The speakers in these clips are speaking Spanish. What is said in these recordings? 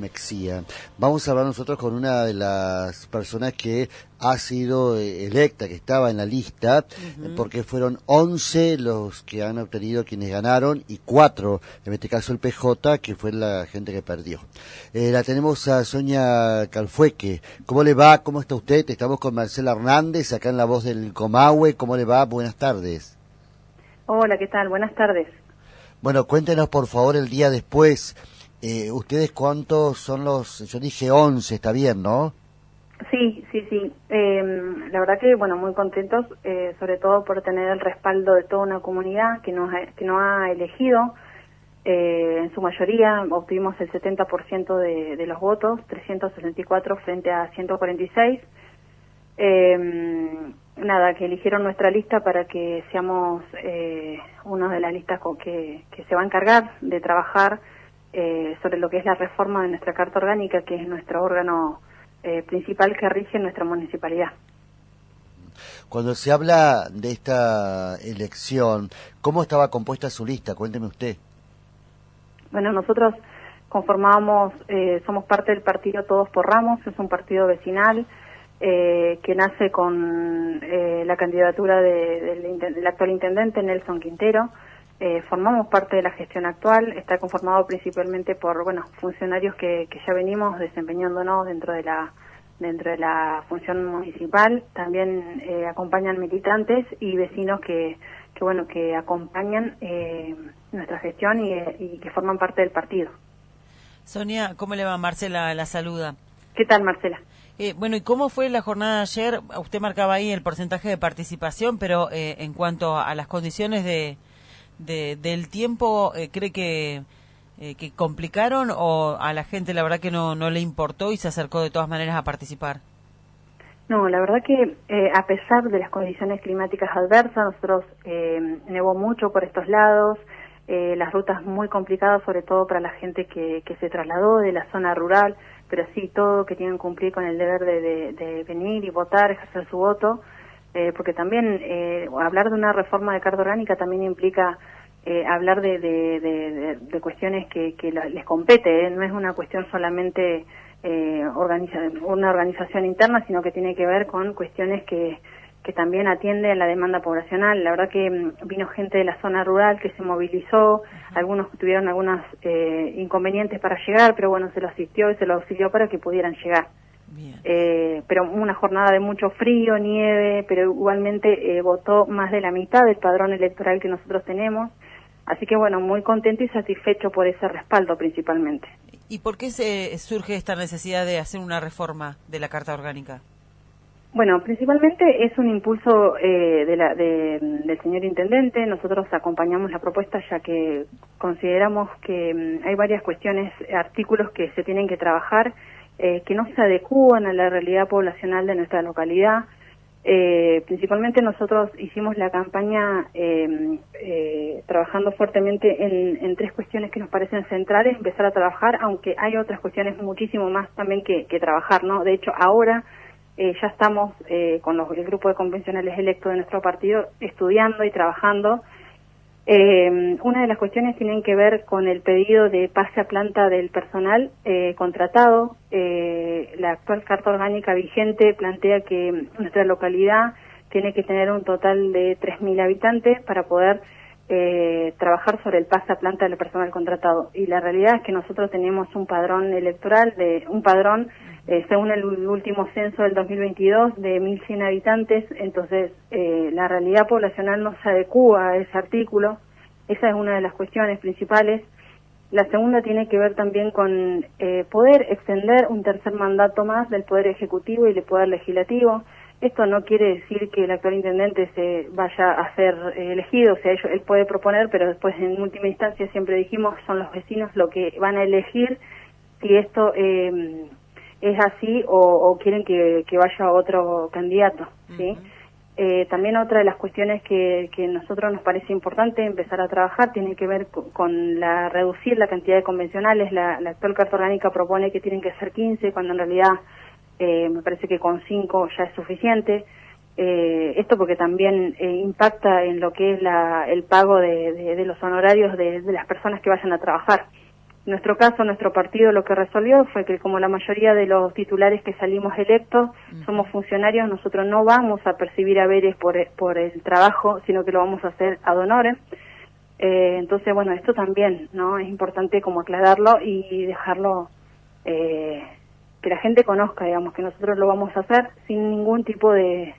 Mexía. Vamos a hablar nosotros con una de las personas que ha sido electa, que estaba en la lista, porque fueron 11 los que han obtenido quienes ganaron y 4, en este caso el PJ, que fue la gente que perdió. La tenemos a Sonia Calfueque. ¿Cómo le va? ¿Cómo está usted? Estamos con Marcela Hernández, acá en La Voz del Comahue. ¿Cómo le va? Buenas tardes. Hola, ¿qué tal? Buenas tardes. Bueno, cuéntenos por favor el día después. ¿Ustedes cuántos son los? Yo dije 11, está bien, ¿no? Sí. La verdad que, bueno, muy contentos, sobre todo por tener el respaldo de toda una comunidad que nos ha elegido. En su mayoría obtuvimos el 70% de los votos, 364 frente a 146. Nada, que eligieron nuestra lista para que seamos una de las listas que se va a encargar de trabajar sobre lo que es la reforma de nuestra Carta Orgánica, que es nuestro órgano principal que rige nuestra municipalidad. Cuando se habla de esta elección, ¿cómo estaba compuesta su lista? Cuénteme usted. Bueno, nosotros conformamos, somos parte del partido Todos por Ramos, es un partido vecinal que nace con la candidatura del actual intendente Nelson Quintero. Formamos parte de la gestión actual, está conformado principalmente por funcionarios que ya venimos desempeñándonos dentro de la función municipal. También acompañan militantes y vecinos que acompañan nuestra gestión y que forman parte del partido. Sonia, ¿cómo le va? Marcela la saluda. ¿Qué tal, Marcela? Bueno, ¿y cómo fue la jornada de ayer? Usted marcaba ahí el porcentaje de participación, pero en cuanto a las condiciones del tiempo, ¿cree que complicaron o a la gente la verdad que no le importó y se acercó de todas maneras a participar? No, la verdad que a pesar de las condiciones climáticas adversas, nosotros nevó mucho por estos lados, las rutas muy complicadas, sobre todo para la gente que se trasladó de la zona rural, pero sí todo que tienen que cumplir con el deber de venir y votar, ejercer su voto, porque también hablar de una reforma de Carta Orgánica también implica hablar de cuestiones que les compete, no es una cuestión solamente una organización interna, sino que tiene que ver con cuestiones que también atienden la demanda poblacional. La verdad que vino gente de la zona rural que se movilizó, algunos tuvieron algunos inconvenientes para llegar, pero bueno, se los asistió y se los auxilió para que pudieran llegar. Pero una jornada de mucho frío, nieve, pero igualmente votó más de la mitad del padrón electoral que nosotros tenemos. Así que bueno, muy contento y satisfecho por ese respaldo principalmente. ¿Y por qué surge esta necesidad de hacer una reforma de la Carta Orgánica? Bueno, principalmente es un impulso del señor intendente. Nosotros acompañamos la propuesta ya que consideramos que hay varias cuestiones, artículos que se tienen que trabajar, que no se adecúan a la realidad poblacional de nuestra localidad. Principalmente nosotros hicimos la campaña trabajando fuertemente en tres cuestiones que nos parecen centrales, empezar a trabajar, aunque hay otras cuestiones muchísimo más también que trabajar, ¿no? De hecho, ahora ya estamos con el grupo de convencionales electos de nuestro partido estudiando y trabajando. Una de las cuestiones tienen que ver con el pedido de pase a planta del personal contratado. La actual Carta Orgánica vigente plantea que nuestra localidad tiene que tener un total de 3.000 habitantes para poder trabajar sobre el pase a planta del personal contratado. Y la realidad es que nosotros tenemos un padrón electoral, según el último censo del 2022, de 1.100 habitantes, entonces la realidad poblacional no se adecúa a ese artículo. Esa es una de las cuestiones principales. La segunda tiene que ver también con poder extender un tercer mandato más del Poder Ejecutivo y del Poder Legislativo. Esto no quiere decir que el actual intendente se vaya a ser elegido, o sea, él puede proponer, pero después en última instancia siempre dijimos son los vecinos lo que van a elegir si esto es así o quieren que vaya otro candidato, ¿sí? También otra de las cuestiones que nosotros nos parece importante empezar a trabajar tiene que ver con reducir la cantidad de convencionales. La actual Carta Orgánica propone que tienen que ser 15, cuando en realidad me parece que con 5 ya es suficiente. Esto porque también impacta en lo que es el pago de los honorarios de las personas que vayan a trabajar. En nuestro caso, nuestro partido lo que resolvió fue que como la mayoría de los titulares que salimos electos somos funcionarios, nosotros no vamos a percibir haberes por el trabajo, sino que lo vamos a hacer ad honorem. Entonces, bueno, esto también, ¿no? Es importante como aclararlo y dejarlo, que la gente conozca, digamos, que nosotros lo vamos a hacer sin ningún tipo de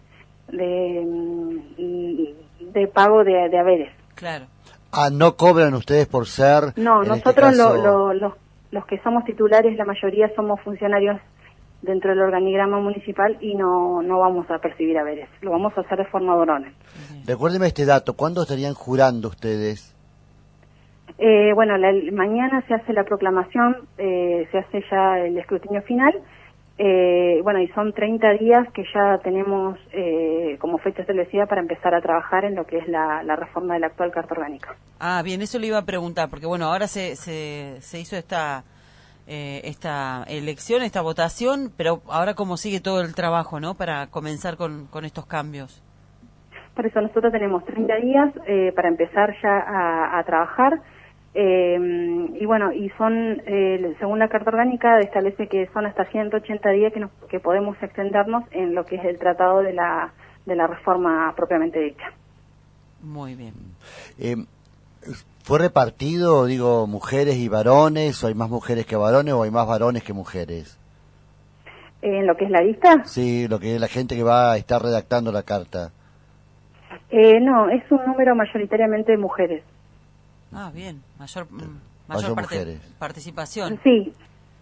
pago de haberes. Claro. ¿No cobran ustedes por ser...? No, nosotros este caso... los que somos titulares, la mayoría somos funcionarios dentro del organigrama municipal y no vamos a percibir haberes. Lo vamos a hacer de forma ad honorem. Recuérdeme este dato, ¿cuándo estarían jurando ustedes? Bueno, mañana se hace la proclamación, se hace ya el escrutinio final. Bueno, y son 30 días que ya tenemos como fecha establecida para empezar a trabajar en lo que es la reforma de la actual Carta Orgánica. Ah, bien, eso le iba a preguntar, porque bueno, ahora se hizo esta elección, esta votación, pero ahora cómo sigue todo el trabajo, ¿no?, para comenzar con estos cambios. Por eso nosotros tenemos 30 días para empezar ya a trabajar. Y bueno, y son, según la Carta Orgánica, establece que son hasta 180 días que podemos extendernos en lo que es el tratado de la reforma propiamente dicha. Muy bien. ¿Fue repartido, digo, mujeres y varones, o hay más mujeres que varones, o hay más varones que mujeres? ¿En lo que es la lista? Sí, lo que es la gente que va a estar redactando la carta. No, es un número mayoritariamente de mujeres. Ah, bien, mayor mujeres. Participación. Sí,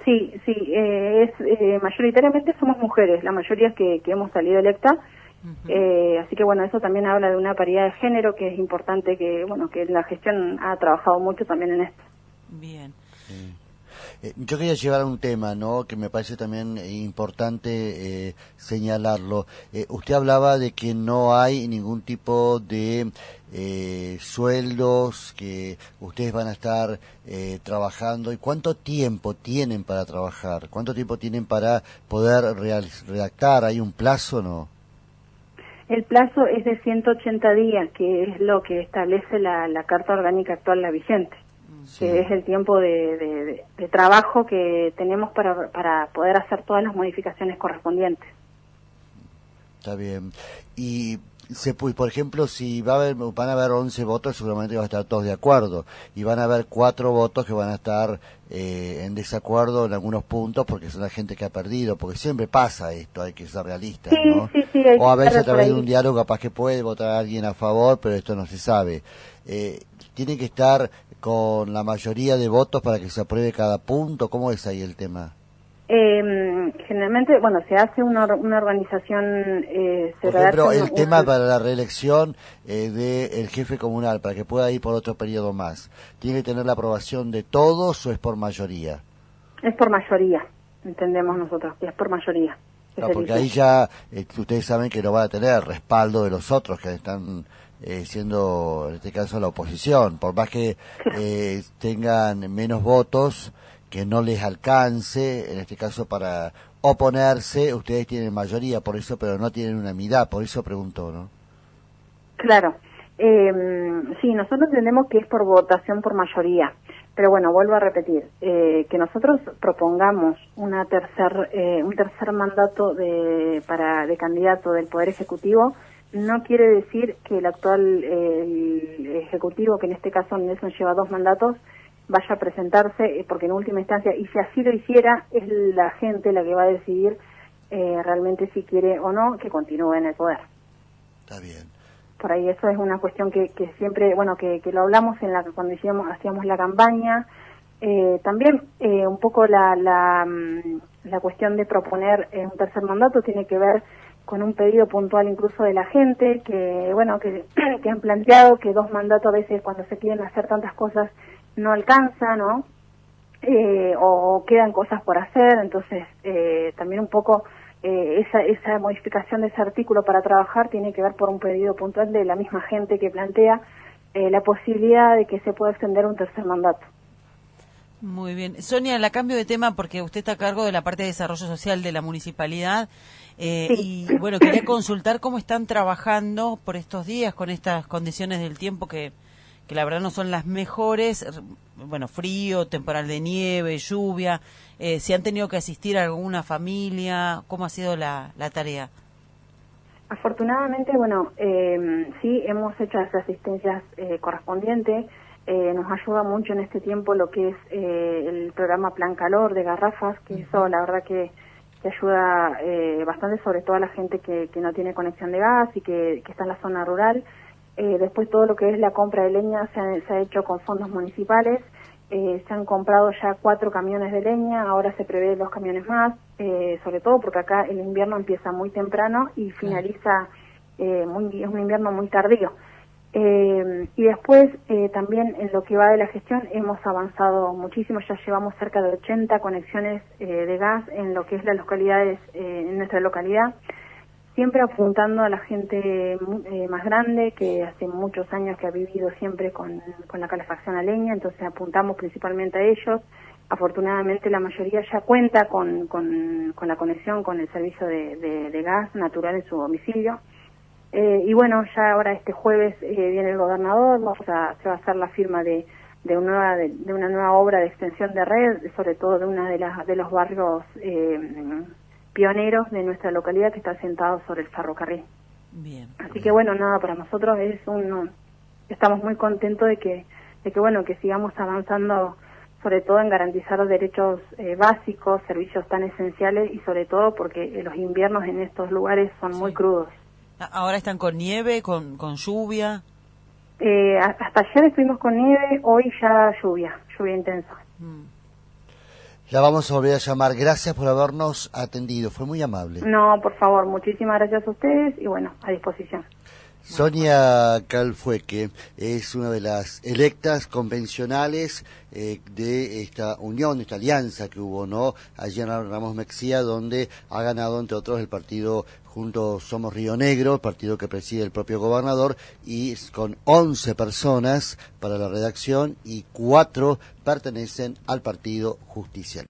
mayoritariamente somos mujeres, la mayoría que hemos salido electa. Así que bueno, eso también habla de una paridad de género que es importante, que bueno, que la gestión ha trabajado mucho también en esto. Bien. Sí. Yo quería llevar a un tema, ¿no?, que me parece también importante señalarlo. Usted hablaba de que no hay ningún tipo de sueldos, que ustedes van a estar trabajando. ¿Y cuánto tiempo tienen para trabajar? ¿Cuánto tiempo tienen para poder redactar? ¿Hay un plazo o no? El plazo es de 180 días, que es lo que establece la Carta Orgánica actual, la vigente. Sí. Que es el tiempo de trabajo que tenemos para poder hacer todas las modificaciones correspondientes. Está bien. Y por ejemplo, si van a haber 11 votos, seguramente van a estar todos de acuerdo, y van a haber 4 votos que van a estar en desacuerdo en algunos puntos, porque son la gente que ha perdido, porque siempre pasa esto, hay que ser realistas, sí, ¿no? Sí, o a veces a través de un diálogo capaz que puede votar a alguien a favor, pero esto no se sabe. Tiene que estar con la mayoría de votos para que se apruebe cada punto. ¿Cómo es ahí el tema? Generalmente, bueno, se hace una organización... por ejemplo, el tema para la reelección del jefe comunal, para que pueda ir por otro periodo más, ¿tiene que tener la aprobación de todos o es por mayoría? Es por mayoría, entendemos nosotros, que es por mayoría. No, porque ahí ya ustedes saben que no van a tener respaldo de los otros que están... siendo en este caso la oposición, por más que tengan menos votos, que no les alcance, en este caso para oponerse, ustedes tienen mayoría, por eso, pero no tienen unanimidad, por eso pregunto, ¿no? Claro, sí, nosotros entendemos que es por votación por mayoría, pero bueno, vuelvo a repetir, que nosotros propongamos un tercer mandato de candidato del Poder Ejecutivo, no quiere decir que el actual Ejecutivo, que en este caso Nelson lleva 2 mandatos, vaya a presentarse, porque en última instancia, y si así lo hiciera, es la gente la que va a decidir realmente si quiere o no que continúe en el poder. Está bien. Por ahí eso es una cuestión que siempre, bueno, que lo hablamos cuando hacíamos la campaña. También un poco la cuestión de proponer un tercer mandato tiene que ver con un pedido puntual incluso de la gente, que bueno, que han planteado que 2 mandatos a veces cuando se quieren hacer tantas cosas no alcanza, ¿no? O quedan cosas por hacer, entonces también un poco esa modificación de ese artículo para trabajar tiene que ver por un pedido puntual de la misma gente que plantea la posibilidad de que se pueda extender un tercer mandato. Muy bien. Sonia, la cambio de tema porque usted está a cargo de la parte de desarrollo social de la municipalidad sí. Y bueno, quería consultar cómo están trabajando por estos días con estas condiciones del tiempo que que la verdad no son las mejores, bueno, frío, temporal de nieve, lluvia, si han tenido que asistir a alguna familia, ¿cómo ha sido la tarea? Afortunadamente, bueno, sí, hemos hecho las asistencias correspondientes. Nos ayuda mucho en este tiempo lo que es el programa Plan Calor de garrafas, que eso la verdad que ayuda bastante, sobre todo a la gente que no tiene conexión de gas y que está en la zona rural. Después todo lo que es la compra de leña se ha hecho con fondos municipales. Se han comprado ya 4 camiones de leña, ahora se prevé 2 camiones más, sobre todo porque acá el invierno empieza muy temprano y finaliza, es un invierno muy tardío. Y después también en lo que va de la gestión hemos avanzado muchísimo, ya llevamos cerca de 80 conexiones de gas en lo que es las localidades, en nuestra localidad, siempre apuntando a la gente más grande, que hace muchos años que ha vivido siempre con la calefacción a leña, entonces apuntamos principalmente a ellos. Afortunadamente la mayoría ya cuenta con la conexión con el servicio de gas natural en su domicilio. Y bueno, ya ahora este jueves viene el gobernador, se va a hacer la firma de una nueva obra de extensión de red, sobre todo de los barrios pioneros de nuestra localidad, que está asentado sobre el ferrocarril. Bien. Así que bueno, nada, para nosotros estamos muy contentos de que bueno, que sigamos avanzando, sobre todo en garantizar los derechos básicos, servicios tan esenciales, y sobre todo porque los inviernos en estos lugares son muy crudos. ¿Ahora están con nieve, con lluvia? Hasta ayer estuvimos con nieve, hoy ya lluvia intensa. La vamos a volver a llamar. Gracias por habernos atendido, fue muy amable. No, por favor, muchísimas gracias a ustedes y bueno, a disposición. Sonia Calfueque es una de las electas convencionales de esta unión, de esta alianza que hubo, ¿no?, allí en Ramos Mexía, donde ha ganado, entre otros, el partido Juntos Somos Río Negro, el partido que preside el propio gobernador, y con 11 personas para la redacción y 4 pertenecen al partido Justicialista.